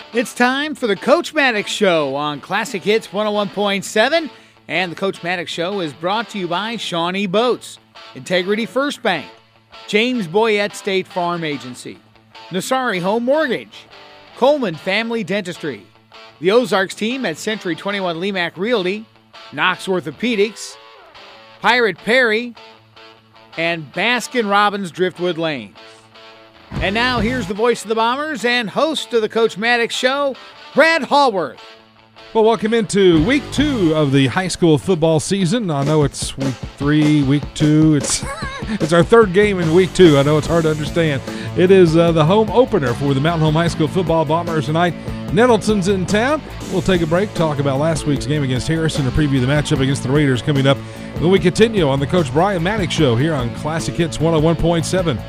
It's time for the Coach Maddox Show on Classic Hits 101.7. And the Coach Maddox Show is brought to you by Shawnee Boats, Integrity First Bank, James Boyette State Farm Agency, Nasari Home Mortgage, Coleman Family Dentistry, the Ozarks team at Century 21 Lemac Realty, Knox Orthopedics, Pirate Perry, and Baskin-Robbins Driftwood Lanes. And now here's the voice of the Bombers and host of the Coach Maddox Show, Brad Hallworth. Well, welcome into week 2 of the high school football season. I know it's week 3, week 2. It's our third game in week 2. I know it's hard to understand. It is the home opener for the Mountain Home High School football Bombers tonight. Nettleton's in town. We'll take a break, talk about last week's game against Harrison, and preview the matchup against the Raiders coming up. Then we continue on the Coach Brian Maddox Show here on Classic Hits 101.7.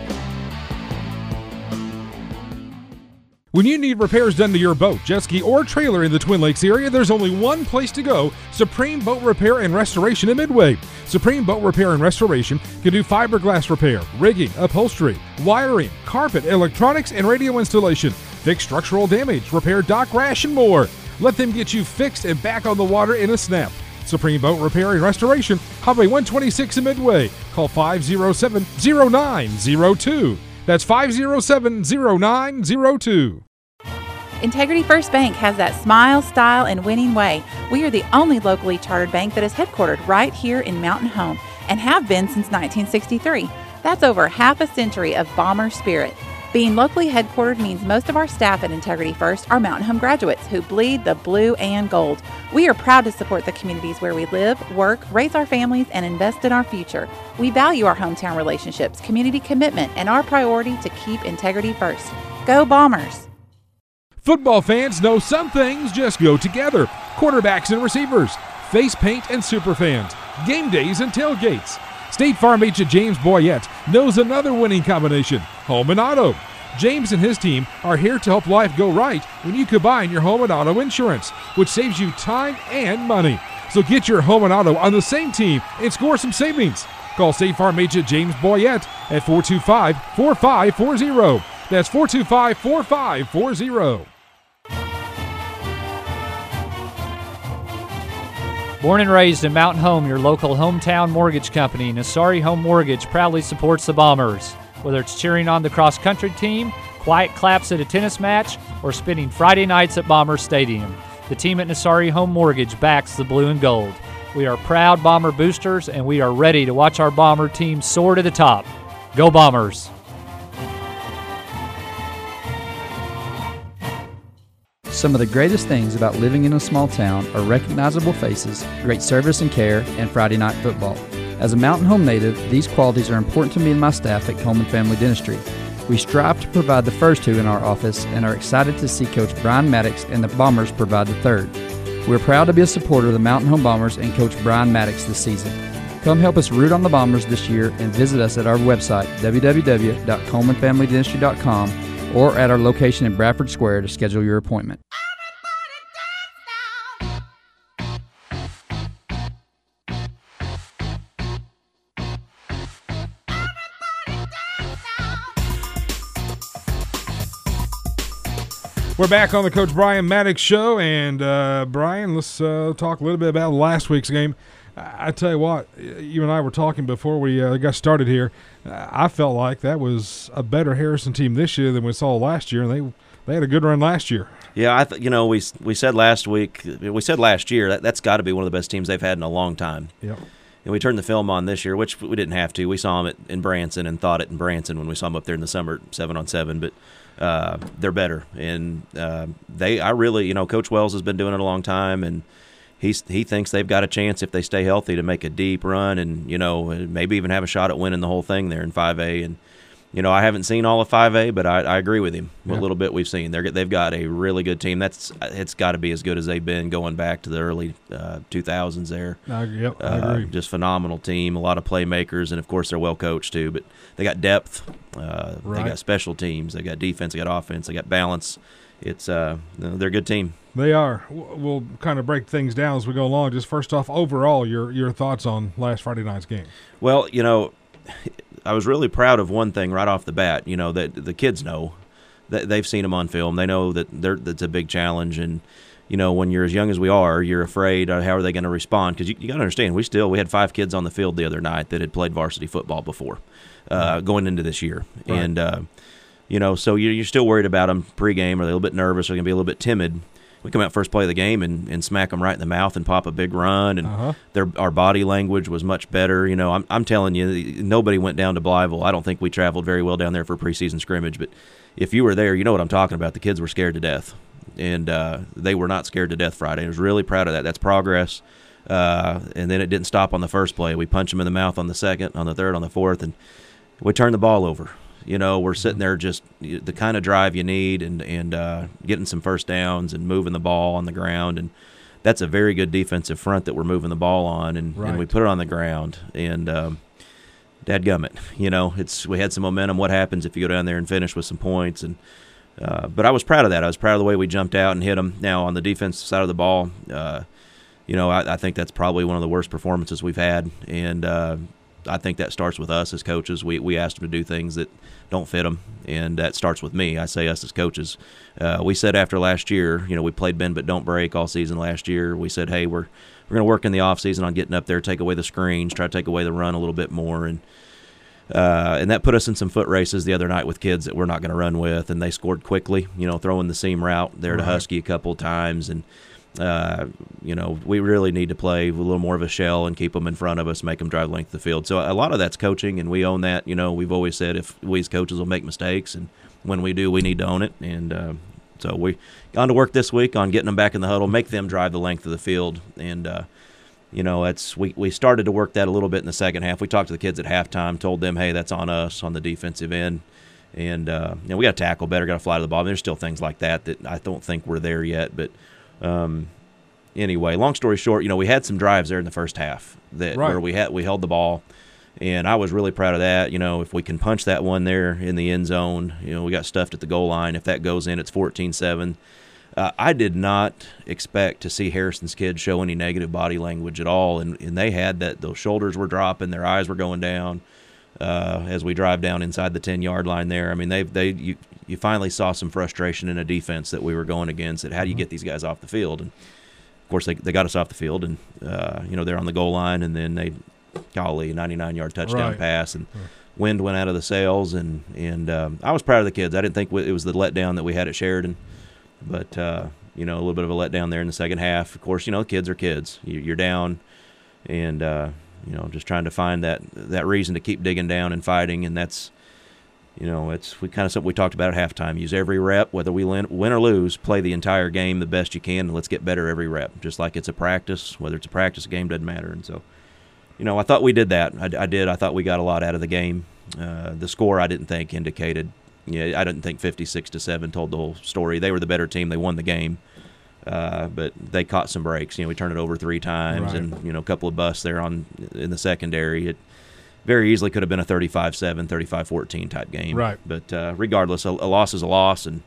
When you need repairs done to your boat, jet ski, or trailer in the Twin Lakes area, there's only one place to go: Supreme Boat Repair and Restoration in Midway. Supreme Boat Repair and Restoration can do fiberglass repair, rigging, upholstery, wiring, carpet, electronics, and radio installation, fix structural damage, repair dock rash, and more. Let them get you fixed and back on the water in a snap. Supreme Boat Repair and Restoration, Highway 126 in Midway. Call 507-0902. That's 507-0902. Integrity First Bank has that smile, style, and winning way. We are the only locally chartered bank that is headquartered right here in Mountain Home and have been since 1963. That's over half a century of Bomber spirit. Being locally headquartered means most of our staff at Integrity First are Mountain Home graduates who bleed the blue and gold. We are proud to support the communities where we live, work, raise our families, and invest in our future. We value our hometown relationships, community commitment, and our priority to keep integrity first. Go Bombers! Football fans know some things just go together. Quarterbacks and receivers, face paint and superfans, game days and tailgates. State Farm agent James Boyette knows another winning combination: home and auto. James and his team are here to help life go right when you combine your home and auto insurance, which saves you time and money. So get your home and auto on the same team and score some savings. Call State Farm agent James Boyette at 425-4540. That's 425-4540. Born and raised in Mountain Home, your local hometown mortgage company, Nasari Home Mortgage proudly supports the Bombers. Whether it's cheering on the cross-country team, quiet claps at a tennis match, or spending Friday nights at Bomber Stadium, the team at Nasari Home Mortgage backs the blue and gold. We are proud Bomber boosters, and we are ready to watch our Bomber team soar to the top. Go Bombers! Some of the greatest things about living in a small town are recognizable faces, great service and care, and Friday night football. As a Mountain Home native, these qualities are important to me and my staff at Coleman Family Dentistry. We strive to provide the first two in our office and are excited to see Coach Brian Maddox and the Bombers provide the third. We're proud to be a supporter of the Mountain Home Bombers and Coach Brian Maddox this season. Come help us root on the Bombers this year and visit us at our website, www.colemanfamilydentistry.com, or at our location in Bradford Square to schedule your appointment. We're back on the Coach Brian Maddox Show, and Brian, let's talk a little bit about last week's game. I tell you what, you and I were talking before we got started here. I felt like that was a better Harrison team this year than we saw last year, and they had a good run last year. Yeah, we said last year that's got to be one of the best teams they've had in a long time. Yep. And we turned the film on this year, which we didn't have to. We saw them in Branson and thought it in Branson when we saw them up there in the summer 7-on-7, but they're better. And Coach Wells has been doing it a long time, and he thinks they've got a chance if they stay healthy to make a deep run and, maybe even have a shot at winning the whole thing there in 5A. And, I haven't seen all of 5A, but I agree with him. Yeah. A little bit we've seen. They've got a really good team. It's got to be as good as they've been going back to the early 2000s there. I agree. Just phenomenal team, a lot of playmakers, and, of course, they're well coached too. But they got depth. Right. They got special teams. They got defense. They got offense. They got balance. It's they're a good team. They are. We'll kind of break things down as we go along. Just first off, overall, your thoughts on last Friday night's game. Well, I was really proud of one thing right off the bat, that the kids know they've seen them on film. They know that that's a big challenge. And when you're as young as we are, you're afraid how are they going to respond? Because you got to understand, we had 5 kids on the field the other night that had played varsity football before going into this year. Right. And so you're still worried about them pregame. Are they a little bit nervous? Are they going to be a little bit timid? We come out first play of the game and smack them right in the mouth and pop a big run, and our body language was much better. I'm telling you, nobody went down to Blytheville. I don't think we traveled very well down there for a preseason scrimmage, but if you were there, you know what I'm talking about. The kids were scared to death, and they were not scared to death Friday. I was really proud of that. That's progress. And then it didn't stop on the first play. We punched them in the mouth on the second, on the third, on the fourth, and we turned the ball over. We're sitting there just the kind of drive you need and getting some first downs and moving the ball on the ground. And that's a very good defensive front that we're moving the ball on. And we put it on the ground. And dadgummit, we had some momentum. What happens if you go down there and finish with some points? And but I was proud of that. I was proud of the way we jumped out and hit them. Now, on the defensive side of the ball, I think that's probably one of the worst performances we've had. And I think that starts with us as coaches. We asked them to do things that don't fit them, and that starts with me. I say us as coaches. We said after last year, we played bend but don't break all season last year. We said, hey, we're going to work in the off season on getting up there, take away the screens, try to take away the run a little bit more, and that put us in some foot races the other night with kids that we're not going to run with, and they scored quickly. Throwing the seam route there to Husky a couple of times, and we really need to play with a little more of a shell and keep them in front of us, make them drive the length of the field. So a lot of that's coaching, and we own that. We've always said if we as coaches will make mistakes, and when we do, we need to own it. And so we gone to work this week on getting them back in the huddle, make them drive the length of the field. And, we started to work that a little bit in the second half. We talked to the kids at halftime, told them, hey, that's on us on the defensive end. And, we got to tackle better, got to fly to the ball. There's still things like that I don't think we're there yet, but anyway, long story short, we had some drives there in the first half where we held the ball, and I was really proud of that. If we can punch that one there in the end zone, we got stuffed at the goal line. If that goes in, it's 14-7. I did not expect to see Harrison's kids show any negative body language at all, and they had that. Those shoulders were dropping, their eyes were going down as we drive down inside the 10-yard line there. I mean, you finally saw some frustration in a defense that we were going against. That how do you get these guys off the field? And of course, they got us off the field, and they're on the goal line, and then they, a 99-yard touchdown pass, and wind went out of the sails, and I was proud of the kids. I didn't think it was the letdown that we had at Sheridan, but a little bit of a letdown there in the second half. Of course, kids are kids. You're down, and just trying to find that reason to keep digging down and fighting, and that's. It's something we talked about at halftime. Use every rep, whether we win or lose, play the entire game the best you can, and let's get better every rep. Just like it's a practice, whether it's a practice game, doesn't matter. And so, I thought we did that. I did. I thought we got a lot out of the game. The score I didn't think indicated. I didn't think 56-7 told the whole story. They were the better team. They won the game, but they caught some breaks. We turned it over 3 times, and a couple of busts there in the secondary. It very easily could have been a 35-7, 35-14 type game. Right. But regardless, a loss is a loss, and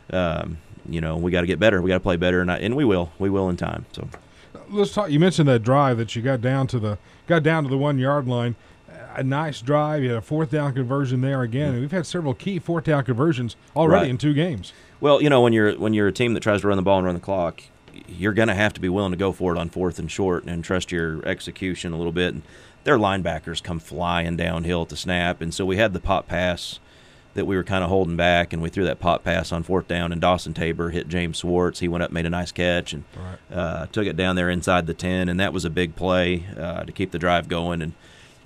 we got to get better. We got to play better, and we will. We will in time. So let's talk. You mentioned that drive that you got down to the 1-yard line. A nice drive. You had a 4th down conversion there again, and we've had several key 4th down conversions already in 2 games. Well, when you're a team that tries to run the ball and run the clock, you're going to have to be willing to go for it on 4th and short and trust your execution a little bit. And their linebackers come flying downhill at the snap, and so we had the pop pass that we were kind of holding back, and we threw that pop pass on 4th down, and Dawson Tabor hit James Swartz. He went up, made a nice catch, and took it down there inside the 10, and that was a big play to keep the drive going. And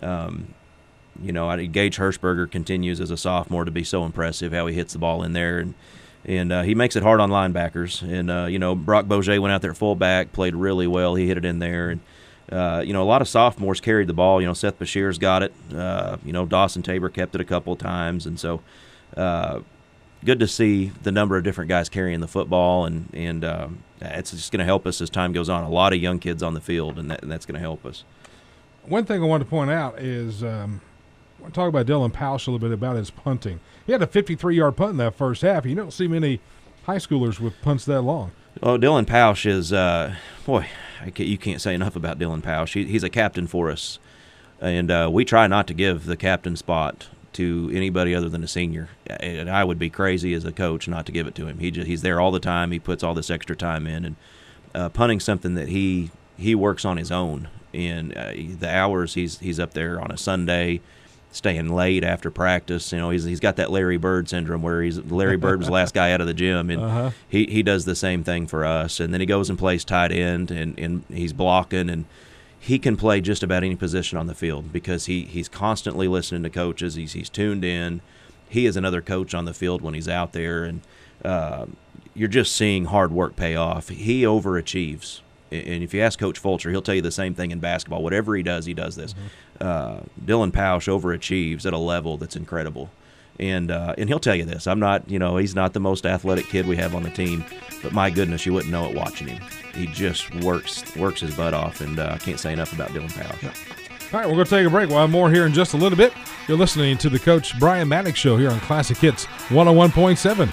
Gage Hirschberger continues as a sophomore to be so impressive how he hits the ball in there, and he makes it hard on linebackers. And Brock Boget went out there at fullback, played really well. He hit it in there, and a lot of sophomores carried the ball. Seth Bashir's got it. Dawson Tabor kept it a couple of times, and so good to see the number of different guys carrying the football, and it's just going to help us as time goes on. A lot of young kids on the field, and that's going to help us. One thing I wanted to point out is I want to talk about Dylan Pausch a little bit about his punting. He had a 53-yard punt in that first half. You don't see many high schoolers with punts that long. Oh, Dylan Pausch is you can't say enough about Dylan Pausch. He's a captain for us, and we try not to give the captain spot to anybody other than a senior. And I would be crazy as a coach not to give it to him. He's there all the time. He puts all this extra time in, and punting something that he works on his own. And the hours he's up there on a Sunday, staying late after practice. He's got that Larry Bird syndrome where Larry Bird was the last guy out of the gym, and he does the same thing for us. And then he goes and plays tight end, and he's blocking, and he can play just about any position on the field because he's constantly listening to coaches. He's tuned in. He is another coach on the field when he's out there, and you're just seeing hard work pay off. He overachieves. And if you ask Coach Fulcher, he'll tell you the same thing in basketball. Whatever he does this. Dylan Pausch overachieves at a level that's incredible. And he'll tell you this. I'm not, he's not the most athletic kid we have on the team, but my goodness, you wouldn't know it watching him. He just works his butt off, and I can't say enough about Dylan Pausch. Yeah. All right, we're going to take a break. We'll have more here in just a little bit. You're listening to the Coach Brian Maddox Show here on Classic Hits 101.7.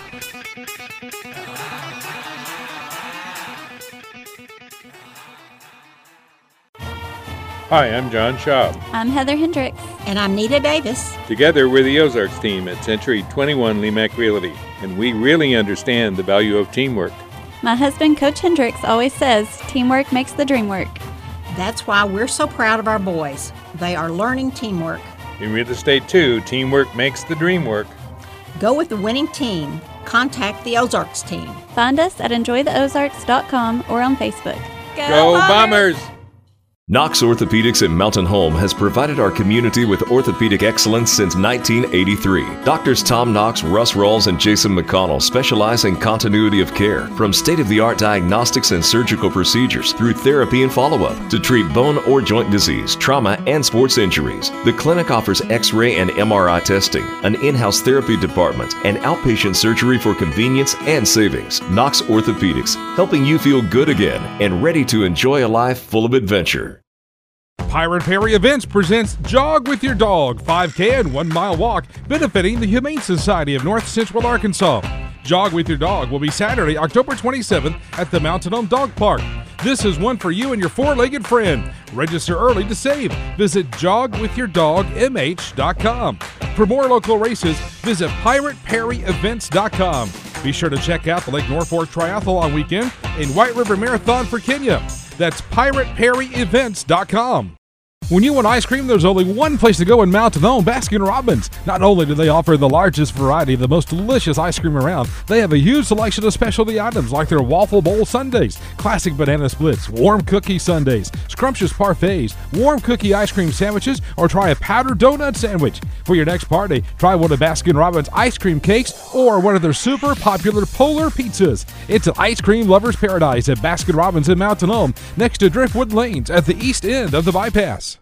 Hi, I'm John Schaub. I'm Heather Hendricks. And I'm Nita Davis. Together, we're the Ozarks team at Century 21 Lemac Realty, and we really understand the value of teamwork. My husband, Coach Hendricks, always says, teamwork makes the dream work. That's why we're so proud of our boys. They are learning teamwork. In real estate, too, teamwork makes the dream work. Go with the winning team. Contact the Ozarks team. Find us at enjoytheozarks.com or on Facebook. Go Bombers! Knox Orthopedics in Mountain Home has provided our community with orthopedic excellence since 1983. Doctors Tom Knox, Russ Rawls, and Jason McConnell specialize in continuity of care, from state-of-the-art diagnostics and surgical procedures through therapy and follow-up to treat bone or joint disease, trauma, and sports injuries. The clinic offers X-ray and MRI testing, an in-house therapy department, and outpatient surgery for convenience and savings. Knox Orthopedics, helping you feel good again and ready to enjoy a life full of adventure. Pirate Perry Events presents Jog with Your Dog, 5K and 1 mile walk, benefiting the Humane Society of North Central Arkansas. Jog with Your Dog will be Saturday, October 27th at the Mountain Home Dog Park. This is one for you and your four-legged friend. Register early to save. Visit jogwithyourdogmh.com. For more local races, visit pirateperryevents.com. Be sure to check out the Lake Norfolk Triathlon weekend and White River Marathon for Kenya. That's pirateperryevents.com. When you want ice cream, there's only one place to go in Mountain Home, Baskin Robbins. Not only do they offer the largest variety of the most delicious ice cream around, they have a huge selection of specialty items like their waffle bowl sundaes, classic banana splits, warm cookie sundaes, scrumptious parfaits, warm cookie ice cream sandwiches, or try a powdered donut sandwich. For your next party, try one of Baskin Robbins ice cream cakes or one of their super popular polar pizzas. It's an ice cream lover's paradise at Baskin Robbins in Mountain Home, next to Driftwood Lanes at the east end of the bypass.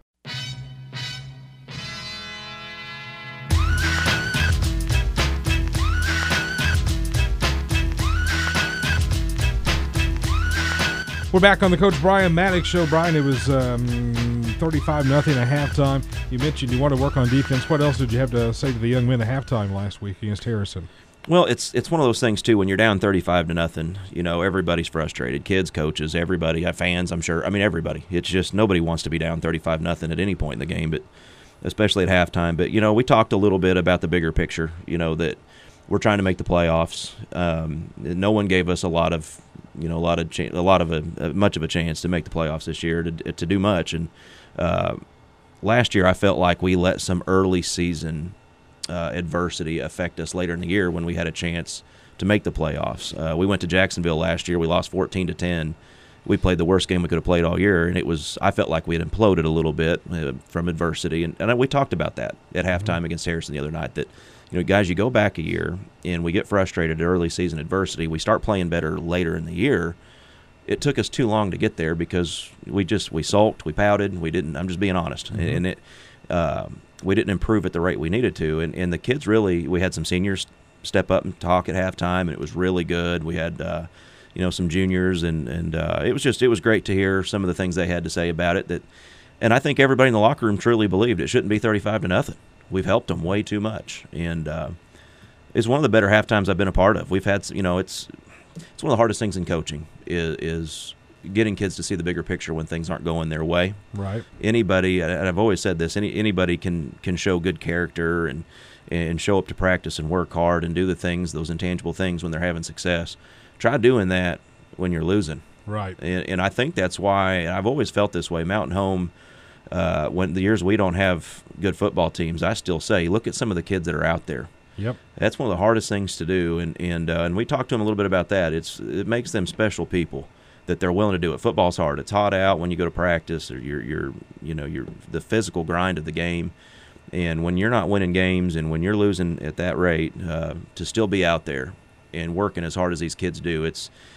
We're back on the Coach Brian Maddox Show. Brian, it was 35-0 at halftime. You mentioned you want to work on defense. What else did you have to say to the young men at halftime last week against Harrison? Well, it's one of those things, too, when you're down 35-0, everybody's frustrated. Kids, coaches, everybody, fans, I'm sure. I mean, everybody. It's just nobody wants to be down 35-0 at any point in the game, but especially at halftime. But, we talked a little bit about the bigger picture, that we're trying to make the playoffs. No one gave us much of a chance to make the playoffs this year to do much. And last year, I felt like we let some early season adversity affect us later in the year when we had a chance to make the playoffs. We went to Jacksonville last year. We lost 14-10. We played the worst game we could have played all year, and I felt like we had imploded a little bit from adversity. And we talked about that at halftime against Harrison the other night, that guys, you go back a year and we get frustrated at early season adversity. We start playing better later in the year. It took us too long to get there because we sulked, we pouted, we didn't. I'm just being honest, and we didn't improve at the rate we needed to. And the kids really, we had some seniors step up and talk at halftime, and it was really good. We had some juniors, and it was great to hear some of the things they had to say about it. And I think everybody in the locker room truly believed it shouldn't be 35-0. We've helped them way too much, and it's one of the better halftimes I've been a part of. We've had, it's one of the hardest things in coaching is getting kids to see the bigger picture when things aren't going their way. Right. Anybody, and I've always said this, anybody can show good character and show up to practice and work hard and do the things, those intangible things when they're having success. Try doing that when you're losing. Right. And I think that's why I've always felt this way. Mountain Home, when the years we don't have good football teams, I still say, look at some of the kids that are out there. Yep. That's one of the hardest things to do, and we talked to them a little bit about that. It makes them special people that they're willing to do it. Football's hard. It's hot out when you go to practice, or you're the physical grind of the game. And when you're not winning games and when you're losing at that rate, to still be out there and working as hard as these kids do,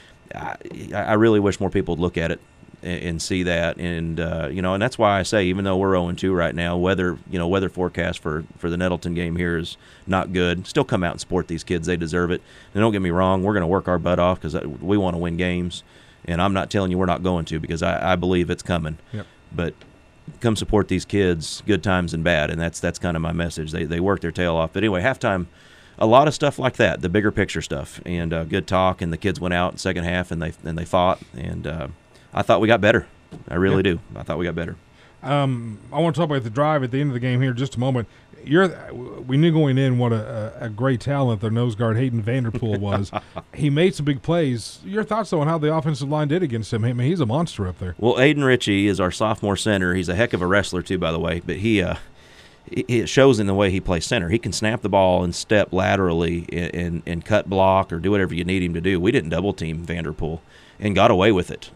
I really wish more people would look at it and see that. And and that's why I say, even though we're 0-2 right now, weather forecast for the Nettleton game here is not good. Still come out and support these kids. They deserve it. And don't get me wrong, we're going to work our butt off because we want to win games. And I'm not telling you we're not going to, because I believe it's coming. Yep. But come support these kids, good times and bad, and that's kind of my message. They work their tail off. But anyway, halftime, a lot of stuff like that, the bigger picture stuff, and good talk. And the kids went out in the second half and they fought, and I thought we got better. I really do. I thought we got better. I want to talk about the drive at the end of the game here in just a moment. We knew going in what a great talent their nose guard Hayden Vanderpool was. He made some big plays. Your thoughts, though, on how the offensive line did against him? I mean, he's a monster up there. Well, Aiden Ritchie is our sophomore center. He's a heck of a wrestler, too, by the way. But it shows in the way he plays center. He can snap the ball and step laterally and cut block or do whatever you need him to do. We didn't double-team Vanderpool and got away with it.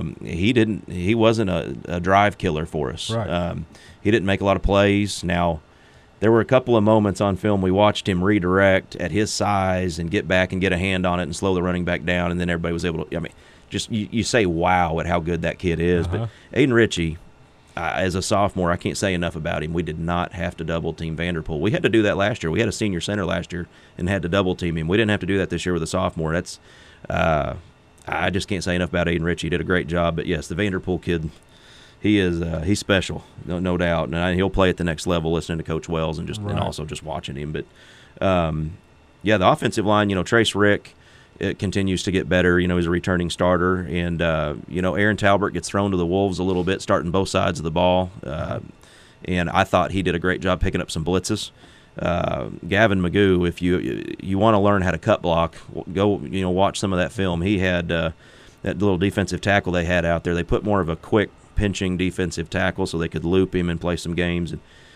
He wasn't a drive killer for us. Right. He didn't make a lot of plays. Now, there were a couple of moments on film we watched him redirect at his size and get back and get a hand on it and slow the running back down, and then everybody was able to. I mean, just you say wow at how good that kid is. But Aiden Ritchie, as a sophomore, I can't say enough about him. We did not have to double team Vanderpool. We had to do that last year. We had a senior center last year and had to double team him. We didn't have to do that this year with a sophomore. That's I just can't say enough about Aiden Ritchie. He did a great job. But yes, the Vanderpool kid, he's special, no doubt, and he'll play at the next level. Listening to Coach Wells and and also just watching him. But the offensive line, Trace Rick, it continues to get better. He's a returning starter, and Aaron Talbert gets thrown to the wolves a little bit, starting both sides of the ball, and I thought he did a great job picking up some blitzes. Gavin Magoo, if you want to learn how to cut block, go watch some of that film. He had that little defensive tackle they had out there. They put more of a quick pinching defensive tackle so they could loop him and play some games.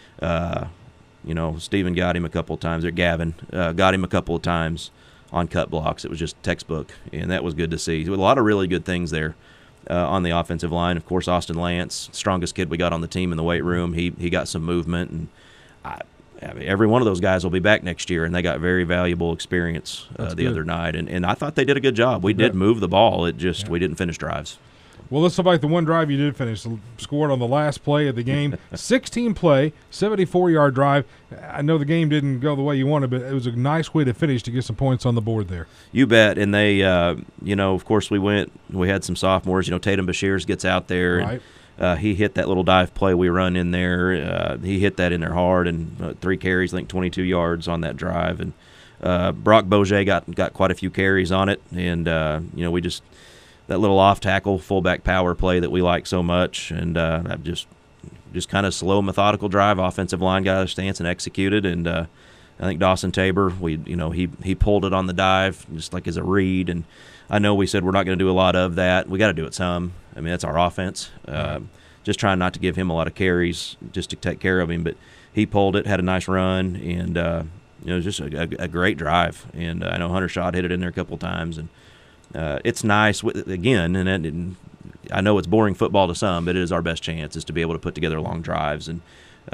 And Stephen got him a couple of times, or Gavin got him a couple of times on cut blocks. It was just textbook, and that was good to see. A lot of really good things there on the offensive line. Of course, Austin Lance, strongest kid we got on the team in the weight room. He got some movement, and I mean, every one of those guys will be back next year, and they got very valuable experience the other night. And I thought they did a good job. We did move the ball. We didn't finish drives. Well, let's talk about the one drive you did finish. Scored on the last play of the game. 16-play, 74-yard drive. I know the game didn't go the way you wanted, but it was a nice way to finish to get some points on the board there. You bet. And they, of course, we had some sophomores. Tatum Bashirs gets out there. Right. And, he hit that little dive play we run in there. He hit that in there hard, and 3 carries, I think 22 yards on that drive. And Brock Boget got quite a few carries on it. And, we just – that little off-tackle fullback power play that we like so much, and just kind of slow, methodical drive. Offensive line got a stance and executed, and I think Dawson Tabor, he pulled it on the dive just like as a read, and I know we said we're not going to do a lot of that. We got to do it some. I mean, that's our offense. Just trying not to give him a lot of carries just to take care of him, but he pulled it, had a nice run, and it was just a great drive. And I know Hunter Schott hit it in there a couple times, and it's nice, again, and I know it's boring football to some, but it is our best chance is to be able to put together long drives. And,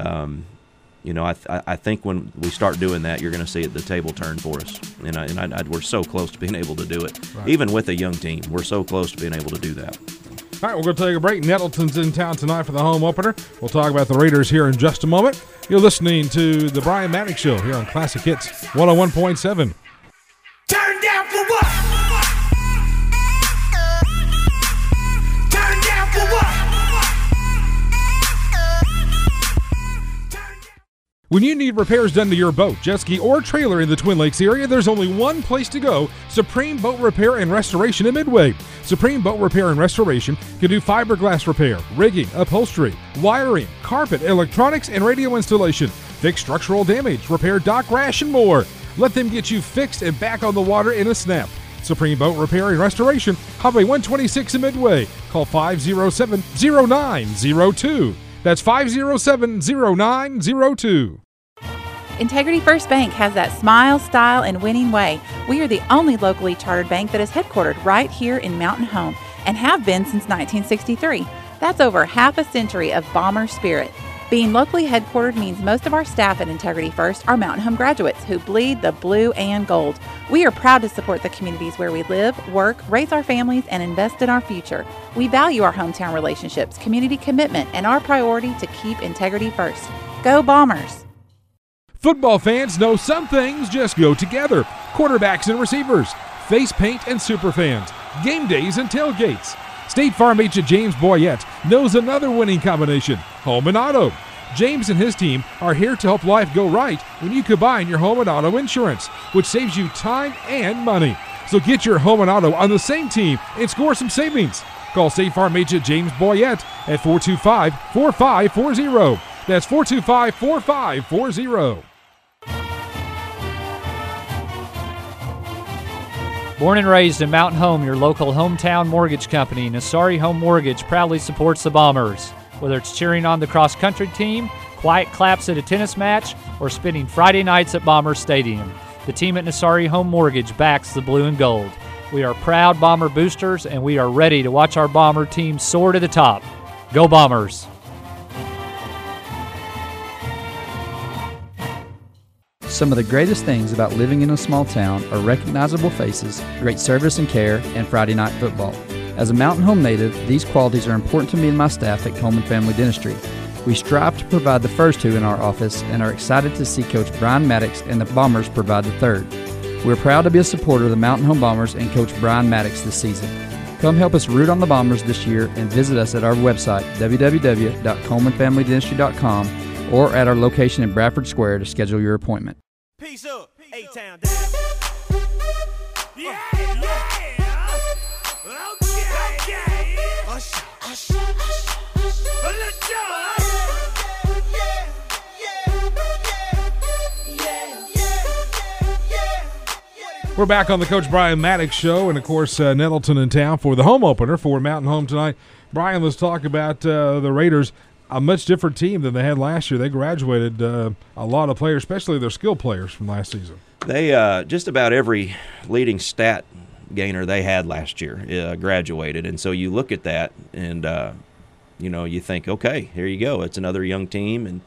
I think when we start doing that, you're going to see the table turn for us. And we're so close to being able to do it. Right. Even with a young team, we're so close to being able to do that. All right, we're going to take a break. Nettleton's in town tonight for the home opener. We'll talk about the Raiders here in just a moment. You're listening to the Brian Maddox Show here on Classic Hits 101.7. Turn down for what? When you need repairs done to your boat, jet ski, or trailer in the Twin Lakes area, there's only one place to go: Supreme Boat Repair and Restoration in Midway. Supreme Boat Repair and Restoration can do fiberglass repair, rigging, upholstery, wiring, carpet, electronics, and radio installation, fix structural damage, repair dock rash, and more. Let them get you fixed and back on the water in a snap. Supreme Boat Repair and Restoration, Highway 126 in Midway. Call 507-0902. That's 507-0902. Integrity First Bank has that smile, style, and winning way. We are the only locally chartered bank that is headquartered right here in Mountain Home and have been since 1963. That's over half a century of Bomber spirit. Being locally headquartered means most of our staff at Integrity First are Mountain Home graduates who bleed the blue and gold. We are proud to support the communities where we live, work, raise our families, and invest in our future. We value our hometown relationships, community commitment, and our priority to keep integrity first. Go Bombers! Football fans know some things just go together. Quarterbacks and receivers, face paint and super fans, game days and tailgates. State Farm agent James Boyette knows another winning combination: home and auto. James and his team are here to help life go right when you combine your home and auto insurance, which saves you time and money. So get your home and auto on the same team and score some savings. Call State Farm agent James Boyette at 425-4540. That's 425-4540. Born and raised in Mountain Home, your local hometown mortgage company, Nassari Home Mortgage proudly supports the Bombers. Whether it's cheering on the cross-country team, quiet claps at a tennis match, or spending Friday nights at Bomber Stadium, the team at Nassari Home Mortgage backs the blue and gold. We are proud Bomber boosters, and we are ready to watch our Bomber team soar to the top. Go Bombers! Some of the greatest things about living in a small town are recognizable faces, great service and care, and Friday night football. As a Mountain Home native, these qualities are important to me and my staff at Coleman Family Dentistry. We strive to provide the first two in our office and are excited to see Coach Brian Maddox and the Bombers provide the third. We're proud to be a supporter of the Mountain Home Bombers and Coach Brian Maddox this season. Come help us root on the Bombers this year and visit us at our website, www.colemanfamilydentistry.com, or at our location in Bradford Square to schedule your appointment. Peace up, A-Town down. Yeah, okay. Let's We're back on the Coach Brian Maddox Show, and of course, Nettleton in town for the home opener for Mountain Home tonight. Brian, let's talk about the Raiders. A much different team than they had last year. They graduated a lot of players, especially their skill players from last season. They just about every leading stat gainer they had last year graduated, and so you look at that and you think, okay, here you go. It's another young team, and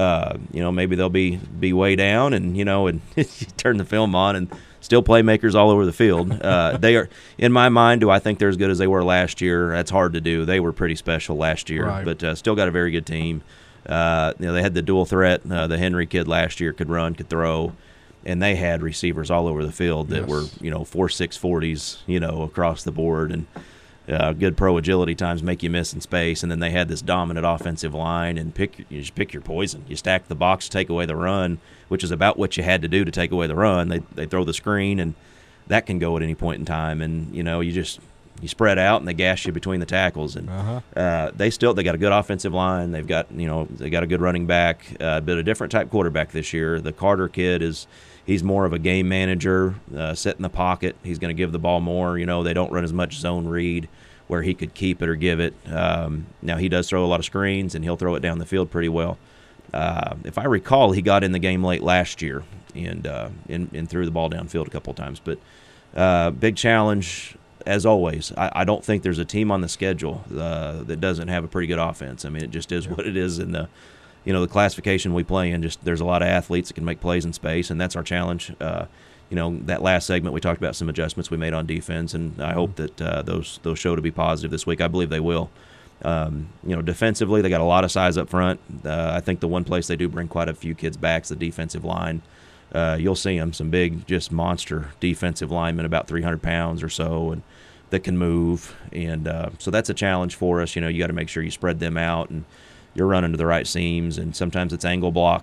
maybe they'll be way down, and and you turn the film on and still playmakers all over the field. They are, in my mind, do I think they're as good as they were last year? That's hard to do. They were pretty special last year, right. But still got a very good team. They had the dual threat. The Henry kid last year could run, could throw, and they had receivers all over the field that were 4.6 40s, across the board, and good pro agility times make you miss in space. And then they had this dominant offensive line, and you just pick your poison. You stack the box to take away the run, which is about what you had to do to take away the run. They throw the screen, and that can go at any point in time. And you spread out, and they gas you between the tackles. And they got a good offensive line. They've got they got a good running back, but a different type quarterback this year. The Carter kid he's more of a game manager, sit in the pocket. He's going to give the ball more. They don't run as much zone read where he could keep it or give it. Now he does throw a lot of screens, and he'll throw it down the field pretty well. If I recall, he got in the game late last year and threw the ball downfield a couple of times. But big challenge, as always. I don't think there's a team on the schedule that doesn't have a pretty good offense. I mean, it just is what it is in the classification we play in. Just there's a lot of athletes that can make plays in space, and that's our challenge. That last segment we talked about some adjustments we made on defense, and I hope that those show to be positive this week. I believe they will. Defensively, they got a lot of size up front. I think the one place they do bring quite a few kids back is the defensive line. You'll see them, some big, just monster defensive linemen, about 300 pounds or so, and that can move. And so that's a challenge for us. You got to make sure you spread them out and you're running to the right seams. And sometimes it's angle blocks.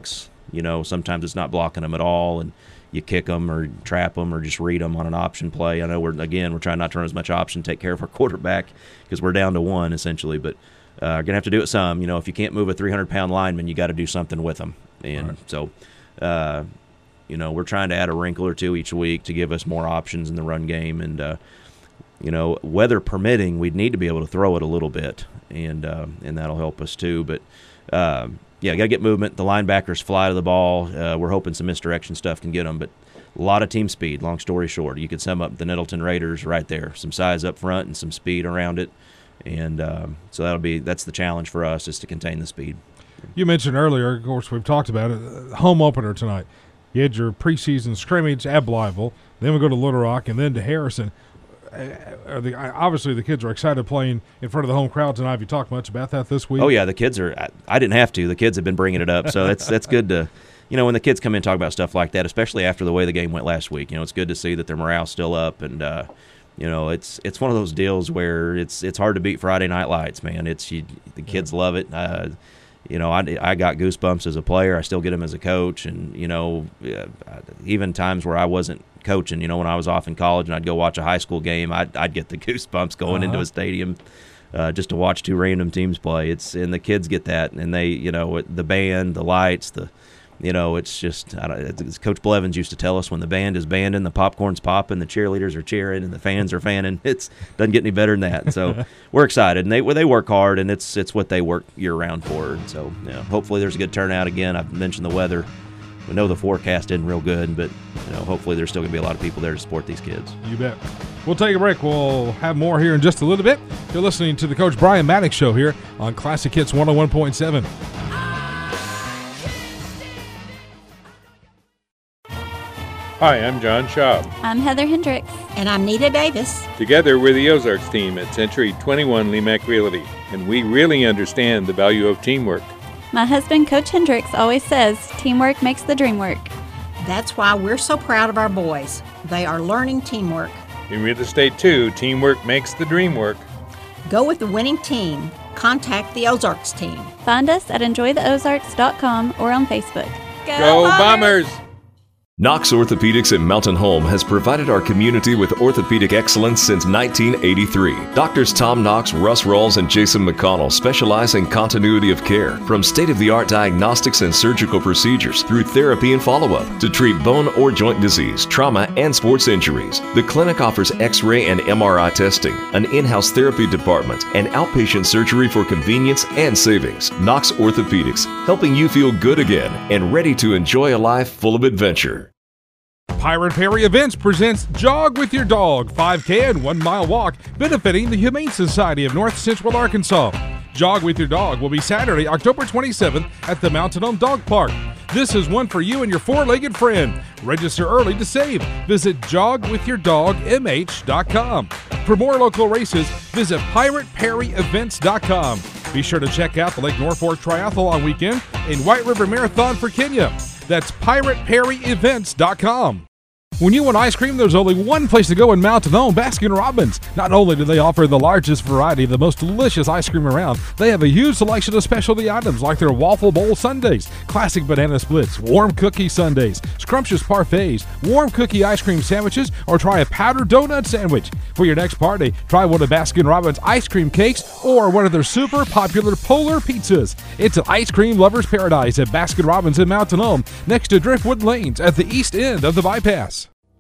You know, sometimes it's not blocking them at all, and you kick them or trap them or just read them on an option play. I know we're trying not to run as much option, take care of our quarterback because we're down to one essentially, but going to have to do it some. You know, if you can't move a 300-pound lineman, you got to do something with them. And so, you know, we're trying to add a wrinkle or two each week to give us more options in the run game. And, you know, weather permitting, we'd need to be able to throw it a little bit, and that'll help us too. But, yeah, got to get movement. The linebackers fly to the ball. We're hoping some misdirection stuff can get them, but a lot of team speed, long story short. You could sum up the Nettleton Raiders right there. Some size up front and some speed around it. And so that's the challenge for us, is to contain the speed. You mentioned earlier, of course, we've talked about it, home opener tonight. You had your preseason scrimmage at Blytheville. Then we go to Little Rock and then to Harrison. Obviously, the kids are excited playing in front of the home crowd tonight. Have you talked much about that this week? Oh, yeah, the kids are – I didn't have to. The kids have been bringing it up, so that's good to – you know, when the kids come in and talk about stuff like that, especially after the way the game went last week, you know, it's good to see that their morale's still up. And, you know, it's one of those deals where it's hard to beat Friday Night Lights, man. The kids love it. You know, I got goosebumps as a player. I still get them as a coach. And, you know, even times where I wasn't coaching, you know, when I was off in college and I'd go watch a high school game, I'd get the goosebumps going into a stadium just to watch two random teams play. And the kids get that, and they, you know, the band, the lights, you know, it's just, as Coach Blevins used to tell us, when the band is banding, the popcorn's popping, the cheerleaders are cheering, and the fans are fanning. It doesn't get any better than that. So we're excited, and they work hard, and it's what they work year-round for. And so, you know, hopefully there's a good turnout again. I've mentioned the weather. We know the forecast isn't real good, but, you know, hopefully there's still going to be a lot of people there to support these kids. You bet. We'll take a break. We'll have more here in just a little bit. You're listening to the Coach Brian Maddox Show here on Classic Hits 101.7. Hi, I'm John Schaub. I'm Heather Hendricks. And I'm Nita Davis. Together, we're the Ozarks team at Century 21 Lemac Realty, and we really understand the value of teamwork. My husband, Coach Hendricks, always says, teamwork makes the dream work. That's why we're so proud of our boys. They are learning teamwork. In real estate, too, teamwork makes the dream work. Go with the winning team. Contact the Ozarks team. Find us at enjoytheozarks.com or on Facebook. Go Bombers! Knox Orthopedics in Mountain Home has provided our community with orthopedic excellence since 1983. Doctors Tom Knox, Russ Rawls, and Jason McConnell specialize in continuity of care, from state-of-the-art diagnostics and surgical procedures through therapy and follow-up to treat bone or joint disease, trauma, and sports injuries. The clinic offers X-ray and MRI testing, an in-house therapy department, and outpatient surgery for convenience and savings. Knox Orthopedics, helping you feel good again and ready to enjoy a life full of adventure. Pirate Perry Events presents Jog with Your Dog, 5K and 1 mile walk, benefiting the Humane Society of North Central Arkansas. Jog with Your Dog will be Saturday, October 27th at the Mountain Home Dog Park. This is one for you and your four-legged friend. Register early to save. Visit jogwithyourdogmh.com. For more local races, visit pirateperryevents.com. Be sure to check out the Lake Norfolk Triathlon weekend and White River Marathon for Kenya. That's pirateperryevents.com. When you want ice cream, there's only one place to go in Mountain Home, Baskin-Robbins. Not only do they offer the largest variety of the most delicious ice cream around, they have a huge selection of specialty items like their waffle bowl sundaes, classic banana splits, warm cookie sundaes, scrumptious parfaits, warm cookie ice cream sandwiches, or try a powdered donut sandwich. For your next party, try one of Baskin-Robbins ice cream cakes or one of their super popular Polar pizzas. It's an ice cream lover's paradise at Baskin-Robbins in Mountain Home, next to Driftwood Lanes at the east end of the bypass.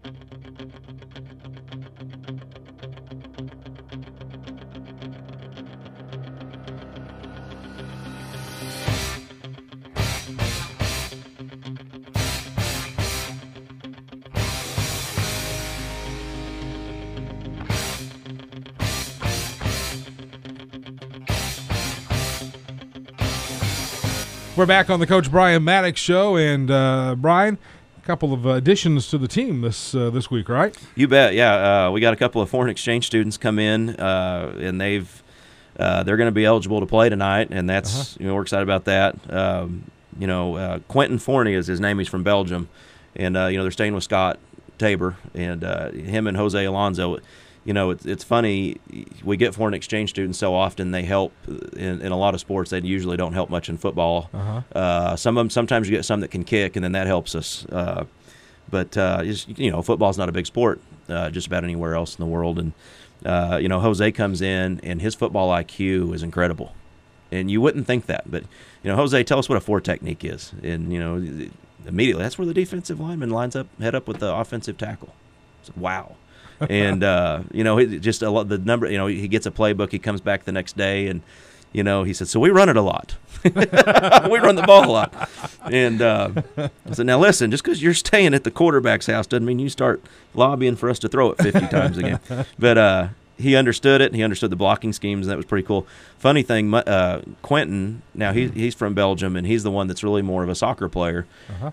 We're back on the Coach Brian Maddox Show, and Brian, a couple of additions to the team this week, right? You bet. Yeah, we got a couple of foreign exchange students come in, and they're going to be eligible to play tonight, and that's we're excited about that. Quentin Forney is his name. He's from Belgium, and they're staying with Scott Tabor, and him and Jose Alonso. it's funny. We get foreign exchange students so often. They help in a lot of sports. They usually don't help much in football. Some of them, sometimes you get some that can kick, and then that helps us. But football's not a big sport just about anywhere else in the world. And Jose comes in, and his football IQ is incredible. And you wouldn't think that, but Jose, tell us what a 4 technique is. And immediately that's where the defensive lineman lines up, head up with the offensive tackle. So, wow. And just a lot. The number, he gets a playbook. He comes back the next day, and he said, "So we run it a lot. We run the ball a lot." And I said, "Now listen, just because you're staying at the quarterback's house doesn't mean you start lobbying for us to throw it 50 times a game." But he understood it. He understood the blocking schemes, and that was pretty cool. Funny thing, Quentin. Now he's from Belgium, and he's the one that's really more of a soccer player.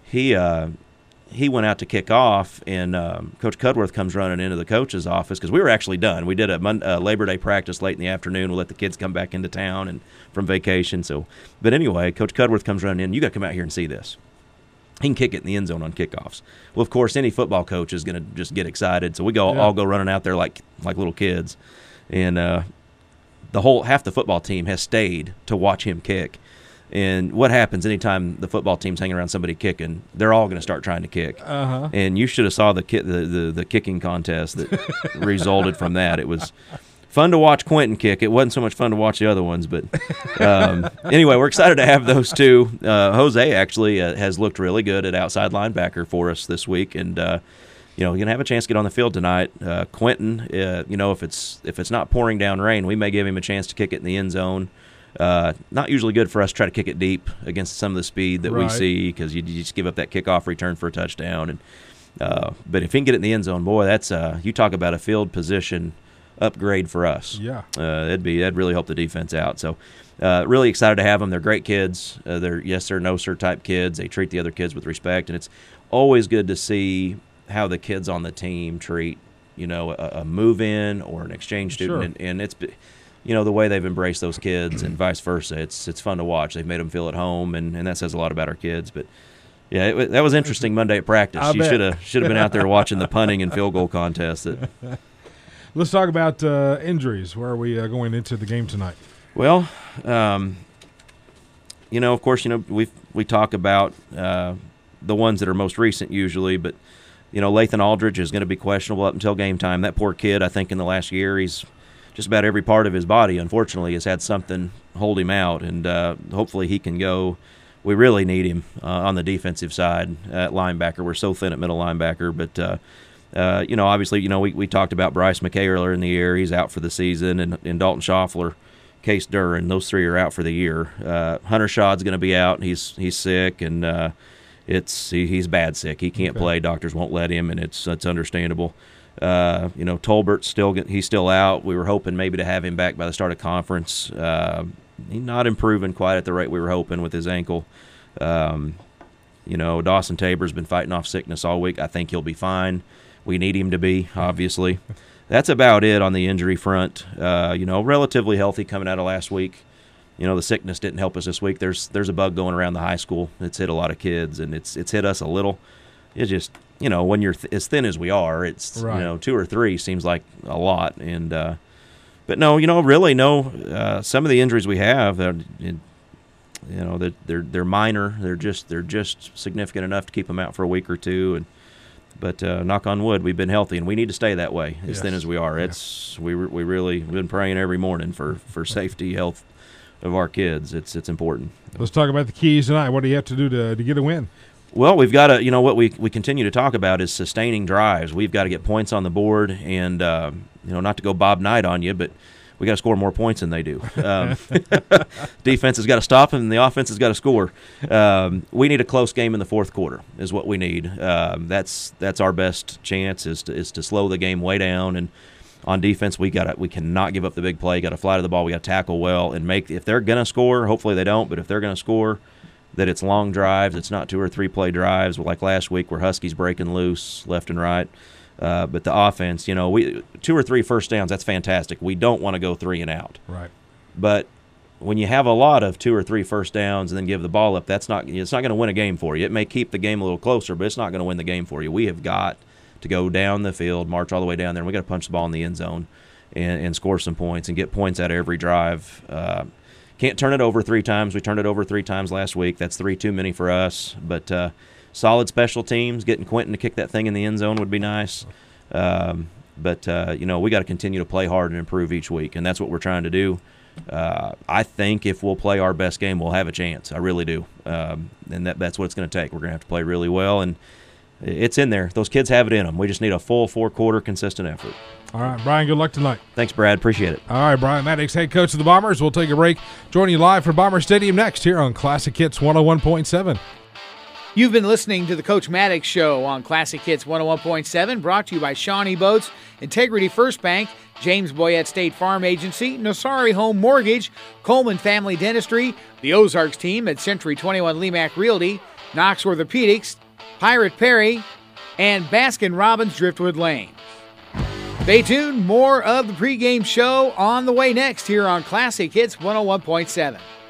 He went out to kick off, and Coach Cudworth comes running into the coach's office because we were actually done. We did a Labor Day practice late in the afternoon. We let the kids come back into town and from vacation. But anyway, Coach Cudworth comes running in. You got to come out here and see this. He can kick it in the end zone on kickoffs. Well, of course, any football coach is going to just get excited. So we all go running out there like little kids, and half the football team has stayed to watch him kick. And what happens anytime the football team's hanging around somebody kicking, they're all going to start trying to kick. And you should have saw the kicking contest that resulted from that. It was fun to watch Quentin kick. It wasn't so much fun to watch the other ones. But anyway, we're excited to have those two. Jose actually has looked really good at outside linebacker for us this week. And, you're going to have a chance to get on the field tonight. Quentin, if it's not pouring down rain, we may give him a chance to kick it in the end zone. Not usually good for us to try to kick it deep against some of the speed that we see because you just give up that kickoff return for a touchdown. And but if he can get it in the end zone, boy, that's you talk about a field position upgrade for us. Yeah, that'd really help the defense out. So really excited to have them. They're great kids. They're yes sir, no sir type kids. They treat the other kids with respect, and it's always good to see how the kids on the team treat a move-in or an exchange student, and it's. The way they've embraced those kids and vice versa, it's fun to watch. They've made them feel at home, and that says a lot about our kids. But, yeah, that was interesting Monday at practice. You should have been out there watching the punting and field goal contest. Let's talk about injuries. Where are we going into the game tonight? Well, of course, we talk about the ones that are most recent usually, but, Lathan Aldridge is going to be questionable up until game time. That poor kid, I think in the last year he's – just about every part of his body, unfortunately, has had something hold him out, and hopefully he can go. We really need him on the defensive side at linebacker. We're so thin at middle linebacker, but obviously, we talked about Bryce McKay earlier in the year. He's out for the season, and Dalton Schaffler, Case Duran, those three are out for the year. Hunter Schaad's going to be out. He's sick, and he's bad sick. He can't play. Doctors won't let him, and it's understandable. Tolbert's he's still out. We were hoping maybe to have him back by the start of conference. He's not improving quite at the rate we were hoping with his ankle. Dawson Tabor's been fighting off sickness all week. I think he'll be fine. We need him to be, obviously. That's about it on the injury front. Relatively healthy coming out of last week. The sickness didn't help us this week. There's a bug going around the high school. It's hit a lot of kids, and it's hit us a little. It's just when you're as thin as we are, it's 2 or 3 seems like a lot. And but no, really no. Some of the injuries we have, they're minor. They're just significant enough to keep them out for a week or two. But knock on wood, we've been healthy, and we need to stay that way as thin as we are. We've been praying every morning for safety, health of our kids. It's important. Let's talk about the keys tonight. What do you have to do to get a win? Well, we've got to, what we continue to talk about is sustaining drives. We've got to get points on the board, and not to go Bob Knight on you, but we got to score more points than they do. Defense has got to stop them, and the offense has got to score. We need a close game in the fourth quarter is what we need. That's our best chance is to slow the game way down. And on defense, we cannot give up the big play. Got to fly to the ball. We got to tackle well and if they're gonna score. Hopefully they don't, but if they're gonna score, that it's long drives. It's not 2 or 3 play drives like last week where Huskies breaking loose left and right. But the offense, 2 or 3 first downs, that's fantastic. We don't want to go 3 and out. Right. But when you have a lot of 2 or 3 first downs and then give the ball up, it's not going to win a game for you. It may keep the game a little closer, but it's not going to win the game for you. We have got to go down the field, march all the way down there, and we got to punch the ball in the end zone and score some points and get points out of every drive. Can't turn it over 3 times. We turned it over 3 times last week. That's 3 too many for us. But solid special teams, getting Quentin to kick that thing in the end zone would be nice. But we got to continue to play hard and improve each week, and that's what we're trying to do. I think if we'll play our best game, we'll have a chance. I really do. And that's what it's going to take. We're going to have to play really well, and it's in there. Those kids have it in them. We just need a full 4-quarter consistent effort. All right, Brian, good luck tonight. Thanks, Brad. Appreciate it. All right, Brian Maddox, head coach of the Bombers. We'll take a break. Joining you live from Bomber Stadium next here on Classic Hits 101.7. You've been listening to the Coach Maddox Show on Classic Hits 101.7, brought to you by Shawnee Boats, Integrity First Bank, James Boyette State Farm Agency, Nosari Home Mortgage, Coleman Family Dentistry, the Ozarks team at Century 21 Lemac Realty, Knox Orthopedics, Pirate Perry, and Baskin-Robbins Driftwood Lane. Stay tuned. More of the pregame show on the way next here on Classic Hits 101.7.